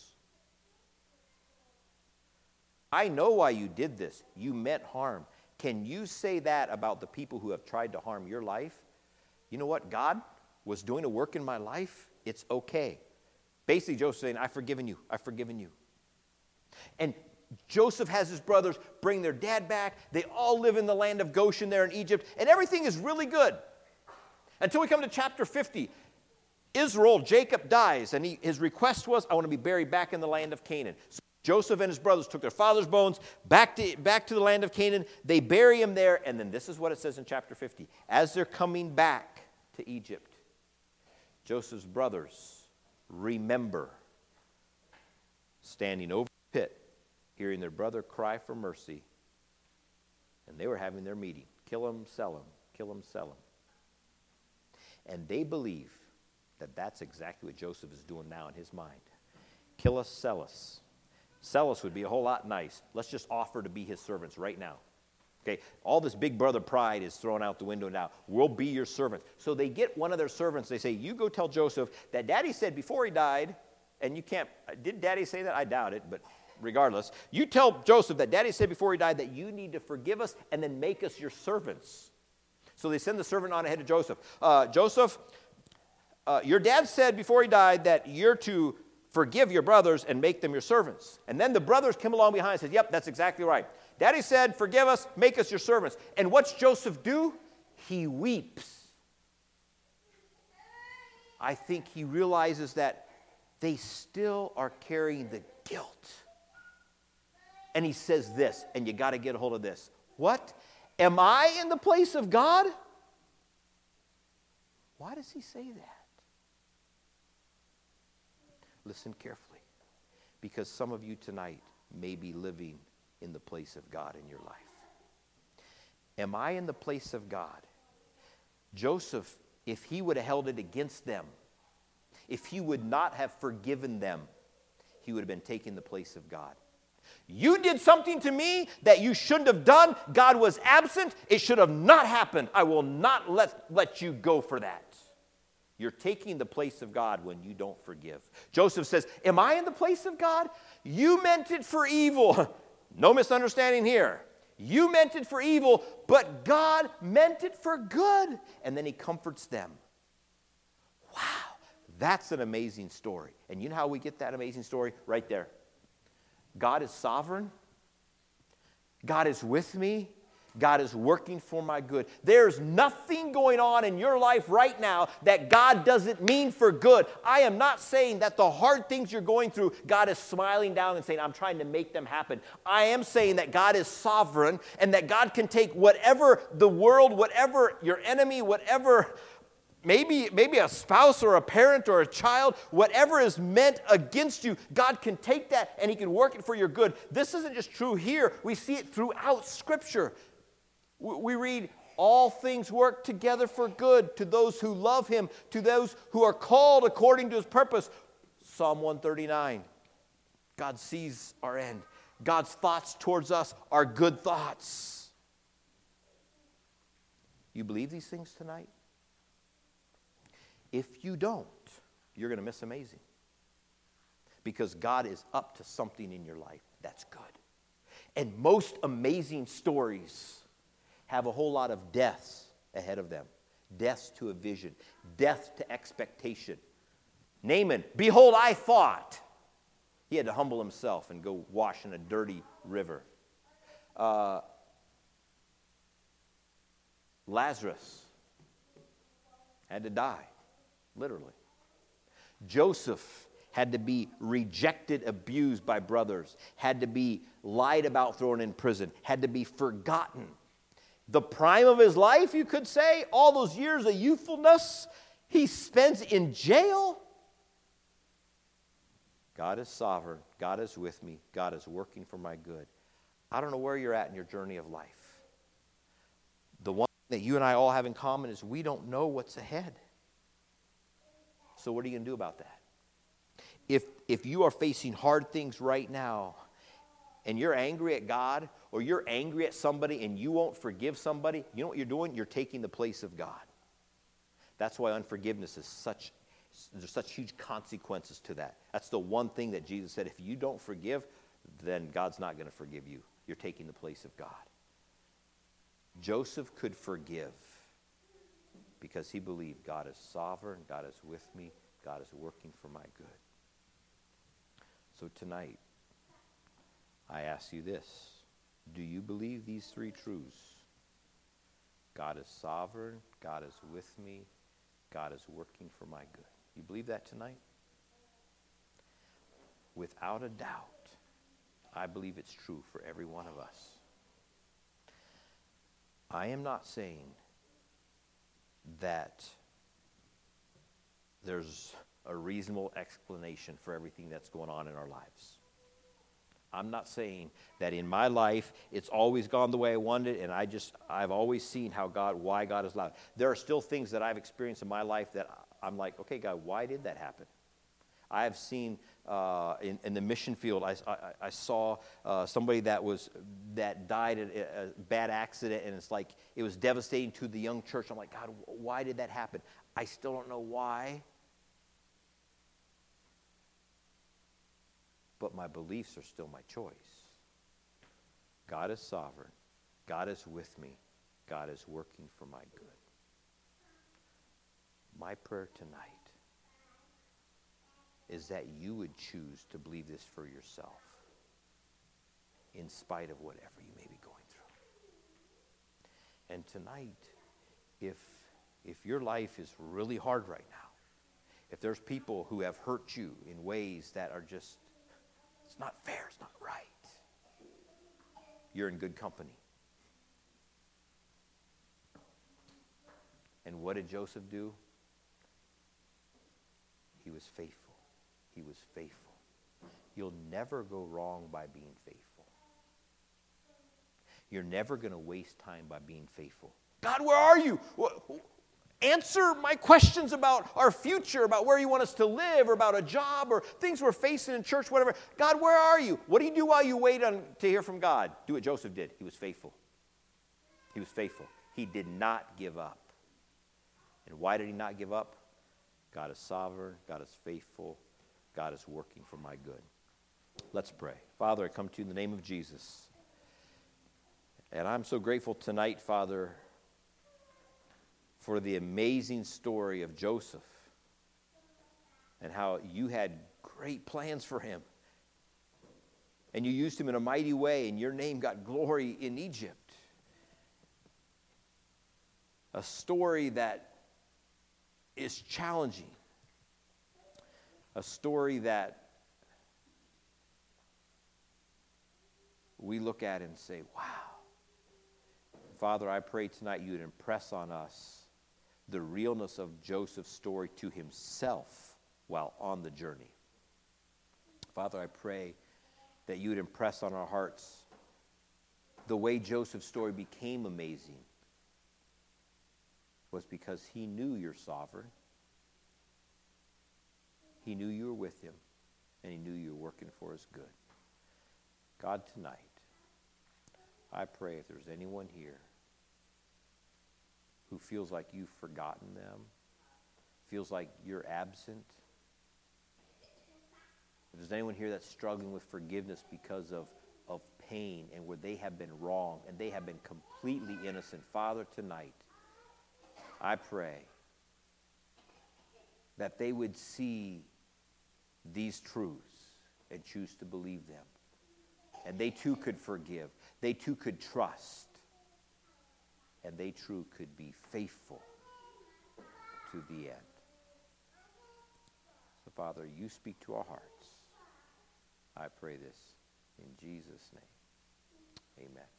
I know why you did this. You meant harm. Can you say that about the people who have tried to harm your life? You know what? God was doing a work in my life. It's okay. Basically, Joseph saying, I've forgiven you. I've forgiven you. And Joseph has his brothers bring their dad back. They all live in the land of Goshen there in Egypt. And everything is really good. Until we come to chapter 50. Israel, Jacob dies. And his request was, I want to be buried back in the land of Canaan. So Joseph and his brothers took their father's bones back to the land of Canaan. They bury him there. And then this is what it says in chapter 50. As they're coming back to Egypt, Joseph's brothers remember standing over the pit, hearing their brother cry for mercy. And they were having their meeting. Kill him, sell him. Kill him, sell him. And they believe that that's exactly what Joseph is doing now in his mind. Kill us, sell us. Sell us would be a whole lot nice. Let's just offer to be his servants right now. Okay, all this big brother pride is thrown out the window now. We'll be your servants. So they get one of their servants. They say, you go tell Joseph that Daddy said before he died, and you can't, did Daddy say that? I doubt it, but regardless. You tell Joseph that Daddy said before he died that you need to forgive us and then make us your servants. So they send the servant on ahead to Joseph. Joseph, your dad said before he died that you're to forgive your brothers and make them your servants. And then the brothers come along behind and say, yep, that's exactly right. Daddy said, forgive us, make us your servants. And what's Joseph do? He weeps. I think he realizes that they still are carrying the guilt. And he says this, and you got to get a hold of this. What? Am I in the place of God? Why does he say that? Listen carefully, because some of you tonight may be living in the place of God in your life. Am I in the place of God? Joseph, if he would have held it against them, if he would not have forgiven them, he would have been taking the place of God. You did something to me that you shouldn't have done. God was absent. It should have not happened. I will not let you go for that. You're taking the place of God when you don't forgive. Joseph says, am I in the place of God? You meant it for evil. No misunderstanding here. You meant it for evil, but God meant it for good. And then he comforts them. Wow, that's an amazing story. And you know how we get that amazing story? Right there. God is sovereign. God is with me. God is working for my good. There's nothing going on in your life right now that God doesn't mean for good. I am not saying that the hard things you're going through, God is smiling down and saying, I'm trying to make them happen. I am saying that God is sovereign and that God can take whatever the world, whatever your enemy, whatever maybe a spouse or a parent or a child, whatever is meant against you, God can take that and he can work it for your good. This isn't just true here. We see it throughout Scripture. We read, all things work together for good to those who love him, to those who are called according to his purpose. Psalm 139. God sees our end. God's thoughts towards us are good thoughts. You believe these things tonight? If you don't, you're going to miss amazing. Because God is up to something in your life that's good. And most amazing stories have a whole lot of deaths ahead of them. Deaths to a vision. Death to expectation. Naaman, behold, I thought. He had to humble himself and go wash in a dirty river. Lazarus had to die, literally. Joseph had to be rejected, abused by brothers, had to be lied about, thrown in prison, had to be forgotten. The prime of his life, you could say, all those years of youthfulness, he spends in jail. God is sovereign. God is with me. God is working for my good. I don't know where you're at in your journey of life. The one thing that you and I all have in common is we don't know what's ahead. So what are you going to do about that? If you are facing hard things right now and you're angry at God or you're angry at somebody and you won't forgive somebody, you know what you're doing? You're taking the place of God. That's why unforgiveness is there's such huge consequences to that. That's the one thing that Jesus said, if you don't forgive, then God's not going to forgive you. You're taking the place of God. Joseph could forgive because he believed God is sovereign, God is with me, God is working for my good. So tonight, I ask you this. Do you believe these three truths? God is sovereign, God is with me, God is working for my good. You believe that tonight? Without a doubt, I believe it's true for every one of us. I am not saying that there's a reasonable explanation for everything that's going on in our lives. I'm not saying that in my life it's always gone the way I wanted and I've always seen why God is allowed. There are still things that I've experienced in my life that I'm like, okay, God, why did that happen? I have seen in the mission field, I saw somebody that died in a bad accident, and it's like it was devastating to the young church. I'm like, God, why did that happen? I still don't know why. But my beliefs are still my choice. God is sovereign. God is with me. God is working for my good. My prayer tonight is that you would choose to believe this for yourself in spite of whatever you may be going through. And tonight, if your life is really hard right now, if there's people who have hurt you in ways that are just, it's not fair, it's not right, you're in good company. And what did Joseph do? He was faithful. He was faithful. You'll never go wrong by being faithful. You're never going to waste time by being faithful. God, where are you? Answer my questions about our future, about where you want us to live, or about a job, or things we're facing in church, whatever. God, where are you? What do you do while you wait to hear from God? Do what Joseph did. He was faithful. He was faithful. He did not give up. And why did he not give up? God is sovereign. God is faithful. God is working for my good. Let's pray. Father, I come to you in the name of Jesus. And I'm so grateful tonight, Father, for the amazing story of Joseph and how you had great plans for him. And you used him in a mighty way, and your name got glory in Egypt. A story that is challenging. A story that we look at and say, wow. Father, I pray tonight you would impress on us the realness of Joseph's story to himself while on the journey. Father, I pray that you would impress on our hearts the way Joseph's story became amazing was because he knew you're sovereign. He knew you were with him, and he knew you were working for his good. God, tonight, I pray if there's anyone here who feels like you've forgotten them, feels like you're absent, if there's anyone here that's struggling with forgiveness because of pain and where they have been wrong and they have been completely innocent, Father, tonight, I pray that they would see these truths and choose to believe them. And they too could forgive. They too could trust. And they too could be faithful to the end. So, Father, you speak to our hearts. I pray this in Jesus' name. Amen.